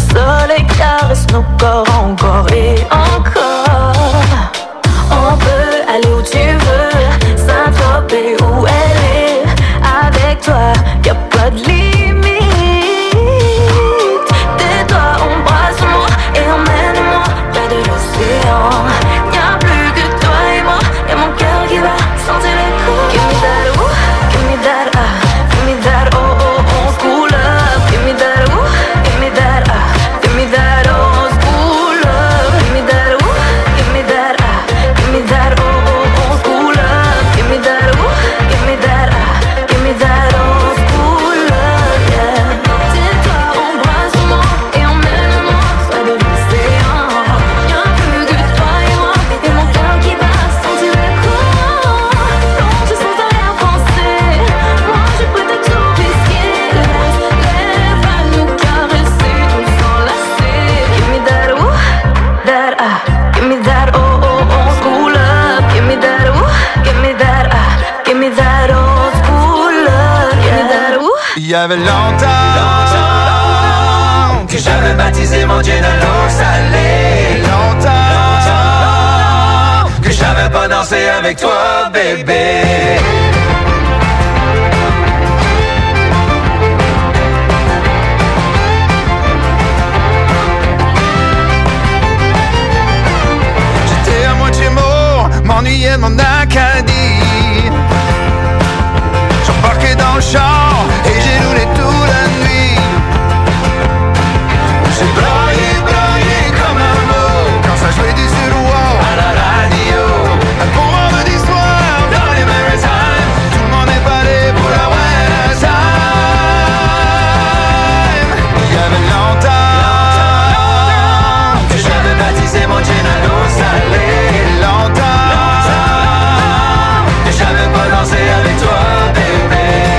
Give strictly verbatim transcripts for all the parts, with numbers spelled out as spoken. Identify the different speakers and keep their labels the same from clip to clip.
Speaker 1: soleil caresse nos corps encore et encore. On peut aller où tu veux, Saint-Tropez où elle est. Avec toi, y'a pas de limite. Tais-toi, embrasse-moi et emmène-moi près de l'océan. Y'a plus que toi et moi, et mon cœur qui va sentir les coups. Give me that, ooh, give me that, ah, give me that, oh, oh, oh, school love. Give me that, ooh, give me that, ah, give me that, oh, school love. Give me that, ooh, give me that, ah, give me that, oh, oh, oh, school love. Give me that, ooh, give me that, ah, give me that, oh, school love, yeah. Tais-toi, embrasse-moi et emmène-moi près de l'océan. Y'a plus que toi et moi, et mon cœur qui bat sentir les coups. Plonge sans rien penser, moi je peux te tout risquer. Lève à nous caresser, nous s'enlacer. Give me that, ooh, that, ah, give me that, oh, oh, oh, school love. Give me that, ooh, give me that, ah, give me that, oh, school love. Give me that, ooh.
Speaker 2: Il y avait longtemps, longtemps que j'avais baptisé mon Dieu dans l'eau salée. Longtemps, longtemps que j'avais pas dansé avec toi, bébé. J'étais à moitié mort, m'ennuyais de mon Acadie. J'embarquais dans le char et j'ai roulé toute la nuit. J'ai braillé, braillé comme un mot quand ça jouait du Suroir à la radio. Un bon vendredi soir dans les Maritimes, tout le monde est paré pour la winter time. Il y avait longtemps, longtemps que j'avais baptisé mon gin à l'eau salée. Longtemps, longtemps que j'avais pas dansé avec toi, bébé.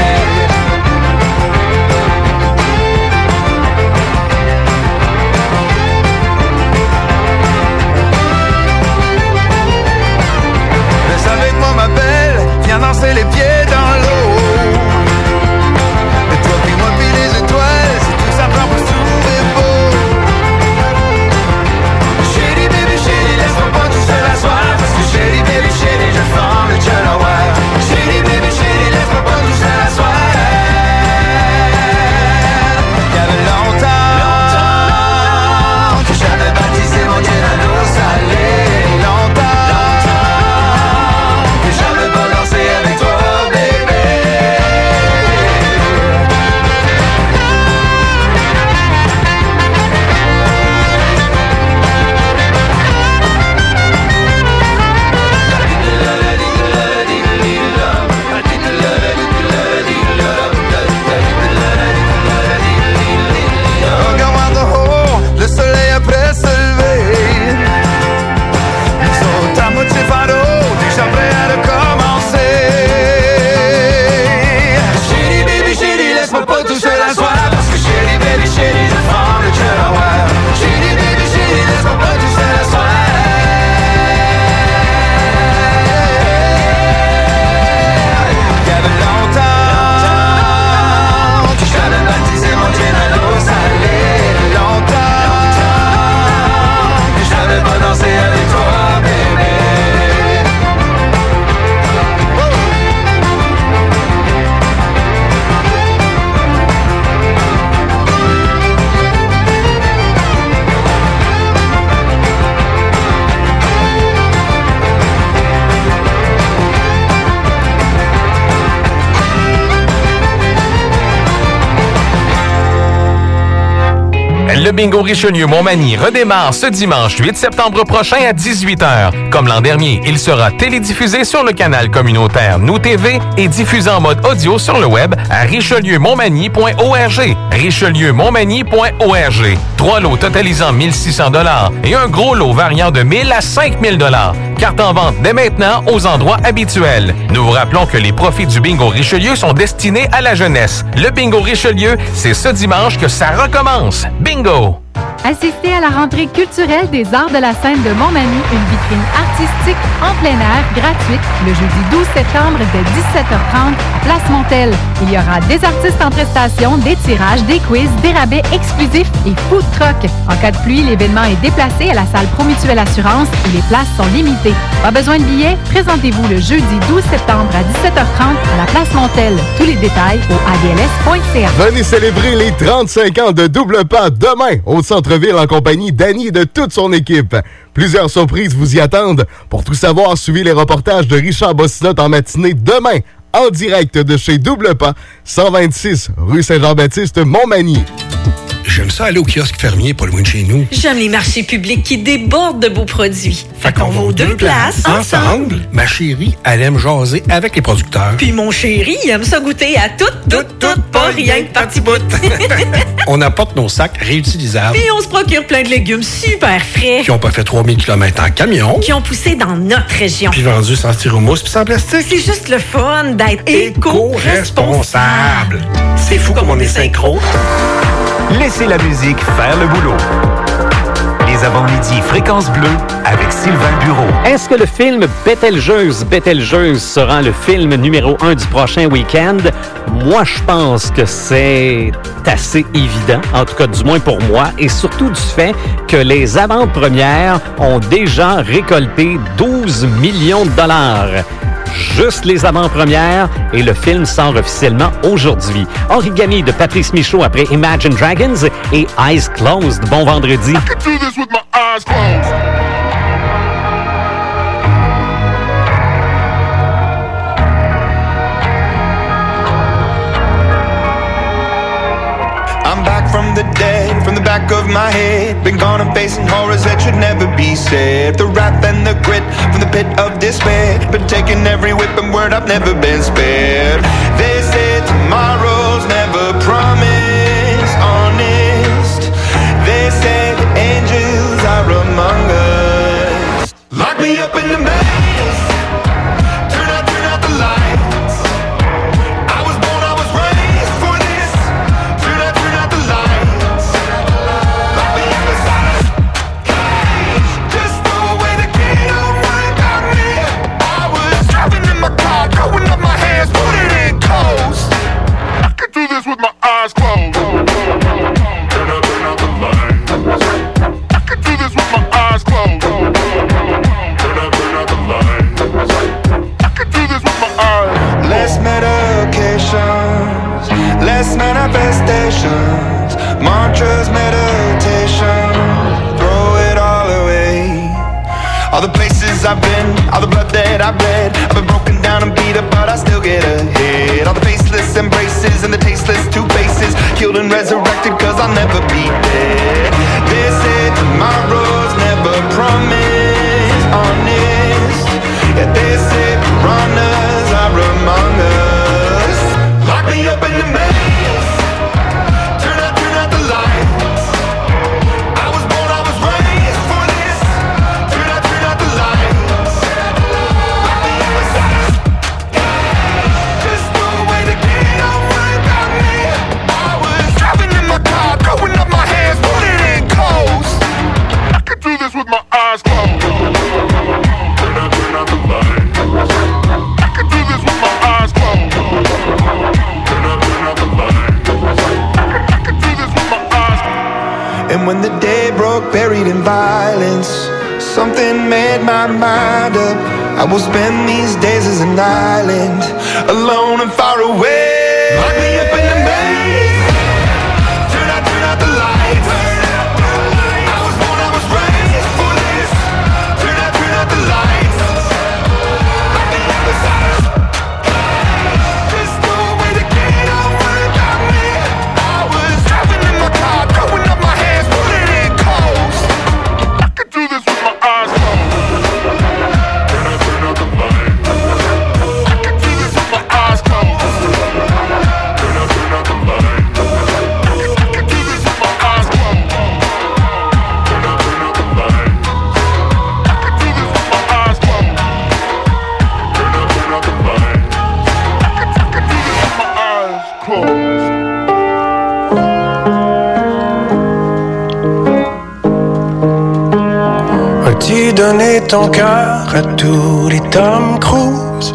Speaker 2: Reste avec moi ma belle, viens danser les pieds dans l'eau. Et toi puis moi puis les étoiles, c'est tout ça prend pour se trouver beau. Chérie, baby, chérie, laisse-moi pas tout seul à soir. Parce que chérie, baby, chérie, je forme le Delaware. Chérie, baby, chérie, laisse-moi pas tout seul à soir. Il y avait longtemps, longtemps que j'avais baptisé mon Dieu à l'eau salée. Longtemps, longtemps que j'avais pas dansé avec toi, bébé. Regarde-moi de haut, le soleil après se lever. Nous sommes à moitié fardeau, déjà prêts à recommencer. Chérie, baby, chérie, laisse-moi pas tout seul à soir. Parce que chérie, baby, chérie, je forme le Delaware. Chérie, baby, chérie, laisse-moi pas tout seul à soir. Il y avait longtemps que j'avais baptisé mon Dieu à l'eau salée. Longtemps, longtemps que j'avais pas dansé avec toi, bébé.
Speaker 3: Le bingo Richelieu-Montmagny redémarre ce dimanche huit septembre prochain à dix-huit heures. Comme l'an dernier, il sera télédiffusé sur le canal communautaire Nous T V et diffusé en mode audio sur le web à richelieu montmagny point org. richelieu montmagny point org. Trois lots totalisant mille six cents dollars et un gros lot variant de mille à cinq mille dollars. Carte en vente dès maintenant aux endroits habituels. Nous vous rappelons que les profits du bingo Richelieu sont destinés à la jeunesse. Le bingo Richelieu, c'est ce dimanche que ça recommence. Bingo!
Speaker 4: Assistez à la rentrée culturelle des arts de la scène de Montmagny, une vitrine artistique en plein air gratuite le jeudi douze septembre dès dix-sept heures trente à Place Montel. Il y aura des artistes en prestation, des tirages, des quiz, des rabais exclusifs et food truck. En cas de pluie, l'événement est déplacé à la salle Promutuelle Assurance et les places sont limitées. Pas besoin de billets? Présentez-vous le jeudi douze septembre à dix-sept heures trente à la Place Montel. Tous les détails au a d l s point c a.
Speaker 5: Venez célébrer les trente-cinq ans de Double Pas demain au centre-ville en compagnie d'Annie et de toute son équipe. Plusieurs surprises vous y attendent. Pour tout savoir, suivez les reportages de Richard Bossinotte en matinée demain, en direct de chez Double Pas, cent vingt-six rue Saint-Jean-Baptiste, Montmagny.
Speaker 6: J'aime ça aller au kiosque fermier pas loin de chez nous.
Speaker 7: J'aime les marchés publics qui débordent de beaux produits.
Speaker 6: Fait qu'on va aux deux places, ensemble. Ma chérie, elle aime jaser avec les producteurs.
Speaker 7: Puis mon chéri, il aime ça goûter à tout, tout, tout, pas rien que parti bout.
Speaker 6: On apporte nos sacs réutilisables.
Speaker 7: Puis on se procure plein de légumes super frais.
Speaker 6: Qui ont pas fait trois mille kilomètres en camion.
Speaker 7: Qui ont poussé dans notre région.
Speaker 6: Puis vendus sans styromousse puis sans plastique.
Speaker 7: C'est juste le fun d'être
Speaker 6: éco-responsable. C'est fou comme on est synchro.
Speaker 8: Laissez la musique faire le boulot. Les avant-midi Fréquence Bleue avec Sylvain Bureau.
Speaker 9: Est-ce que le film Bételgeuse, Bételgeuse sera le film numéro un du prochain week-end? Moi, je pense que c'est assez évident, en tout cas du moins pour moi, et surtout du fait que les avant-premières ont déjà récolté douze millions de dollars. Juste les avant-premières et le film sort officiellement aujourd'hui. Origami de Patrice Michaud après Imagine Dragons et Eyes Closed. Bon vendredi.
Speaker 10: I can do this with my eyes closed.
Speaker 2: I'm back from the dead, from the back of my head. Been gone and facing horrors that should never be said. The wrath and the grit from the pit of despair. Been taking every whip and word, I've never been spared. They say tomorrow's never promised, honest. They say the angels are among us. Lock me up in the maze. Turn out, turn out the lights. I was born, I was raised for this. Turn out, turn out the lights. Lock me up inside a cage. Just throw away the key, don't worry about me. I was driving in my car, throwing up my hands, put it in coast.
Speaker 10: I can do this with my eyes closed. Turn out, turn out the lights. I can do this with my eyes closed. Turn out, turn out the lights. I can do this with my eyes.
Speaker 2: Less medications, less manifestations, mantras, meditation, throw it all away. All the places I've been, all the blood that I've bled, I've been broken down and beat up, but I still get ahead. All the faceless embraces and the tasteless two faces, killed and resurrected cause I'll never be dead. They say tomorrow's never promised, honest. Yeah, they say piranhas are among us. Lock me up in the maze. Turn out, turn out the lights. I was born, I was raised for this. Turn out, turn out the lights. Lock me up inside a cage. Just throw away the key, don't worry about me. I was driving in my car, throwing up my hands, put it in coast.
Speaker 10: I can do this with my eyes closed. Turn out, turn out the lights. I can do this with my eyes closed. Turn out, turn out the lights. I can do this with my eyes closed.
Speaker 2: And when the day broke, buried in violence, something made my mind up. I will spend these days as an island, alone and far away. Lock me up in the maze. Turn out, turn out the lights. I was born, I was raised for this. Turn out, turn out the lights. Lock me up inside a cage. Just throw away the key, don't worry about me. I was driving in my car, throwing up my hands, put it in coast.
Speaker 10: I can do this with my eyes closed. Turn out, turn out the lights. I can do this with my eyes closed. Turn out, turn out the lights. I can do this with my eyes closed.
Speaker 11: As-tu donné ton cœur à tous les Tom Cruise?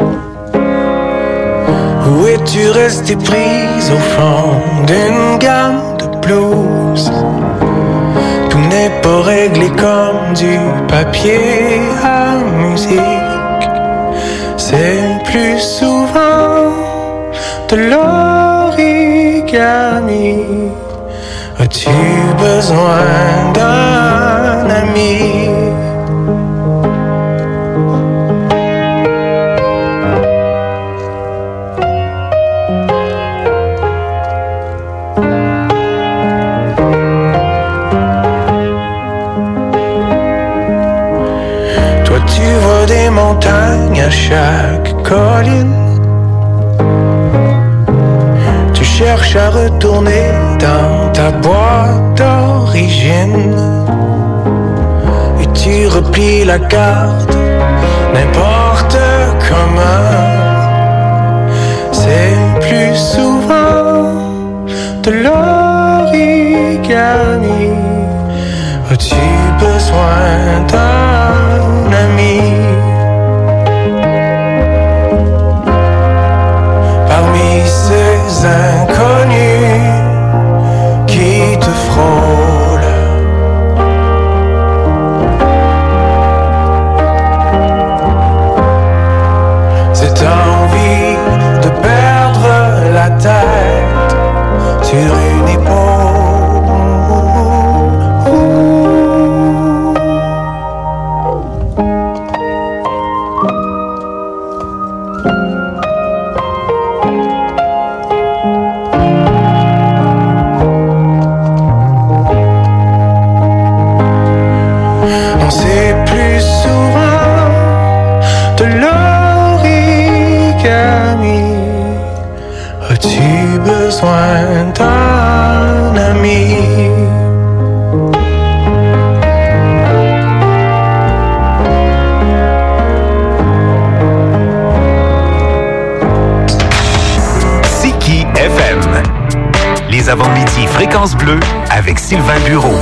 Speaker 11: Ou es-tu resté prise au fond d'une gamme de blues? Tout n'est pas réglé comme du papier à musique. C'est plus souvent de l'origami. As-tu besoin d'un ami? Toi tu vois des montagnes à chaque colline. Tu cherches à retourner dans ta boîte d'origine. Et tu replies la carte n'importe comment. C'est plus souvent de l'origami. As-tu besoin d'un ami? Parmi ces inconnus qui te frôlent, cette envie de perdre la tête sur une épaule. On sait plus souvent de l'origami. As-tu besoin d'un ami?
Speaker 8: Siki F M. Les avant-midi Fréquence Bleue avec Sylvain Bureau.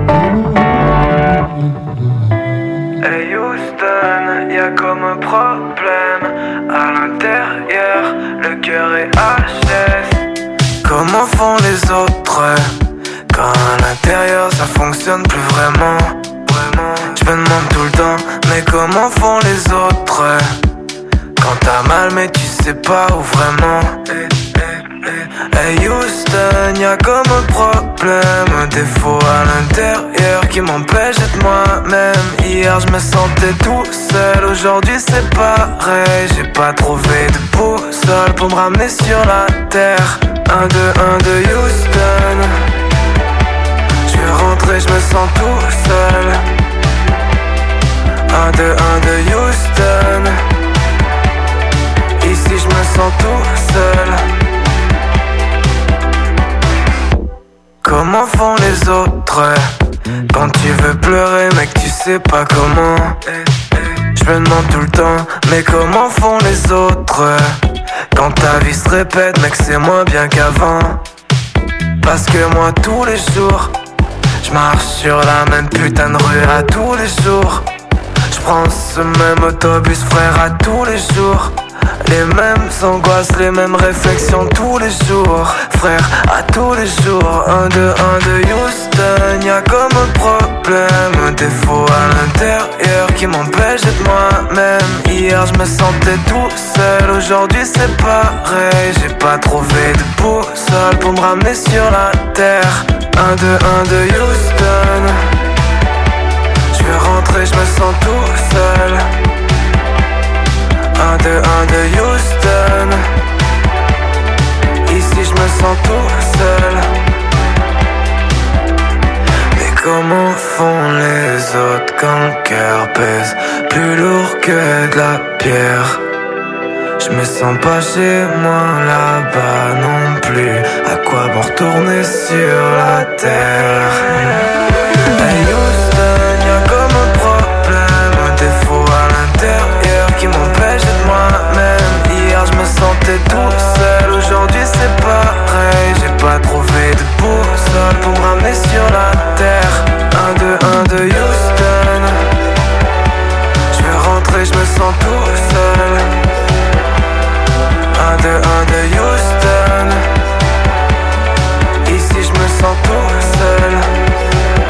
Speaker 11: Hey Houston, y'a comme un problème à l'intérieur, le cœur est H S. Comment font les autres quand à l'intérieur ça fonctionne plus vraiment? Vraiment, je me demande tout le temps, mais comment font les autres quand t'as mal mais tu sais pas où vraiment? Hey Houston, y'a comme un problème, un défaut à l'intérieur qui m'empêche d'être moi-même. Hier je me sentais tout seul, aujourd'hui c'est pareil. J'ai pas trouvé de boussole pour me ramener sur la terre. Un, deux, un, deux, Houston. Je vais rentrer, je me sens tout seul. Un, deux, un, deux, Houston. Ici je me sens tout seul. Comment font les autres quand tu veux pleurer mais que tu sais pas comment? Je me demande tout le temps, mais comment font les autres quand ta vie se répète mais que c'est moins bien qu'avant? Parce que moi tous les jours je marche sur la même putain de rue à tous les jours. Je prends ce même autobus frère à tous les jours. Les mêmes angoisses, les mêmes réflexions tous les jours. Frère, à tous les jours. Un, deux, un, deux, Houston. Y'a comme un problème, un défaut à l'intérieur qui m'empêche d'être moi-même. Hier je me sentais tout seul, aujourd'hui c'est pareil. J'ai pas trouvé de boussole pour me ramener sur la terre. Un, deux, un, deux, Houston. Je vais rentrer, je me sens tout seul. Un, deux, un, deux, Houston. Ici je me sens tout seul. Mais comment font les autres quand le cœur pèse plus lourd que de la pierre? Je me sens pas chez moi là-bas non plus. À quoi bon retourner sur la terre?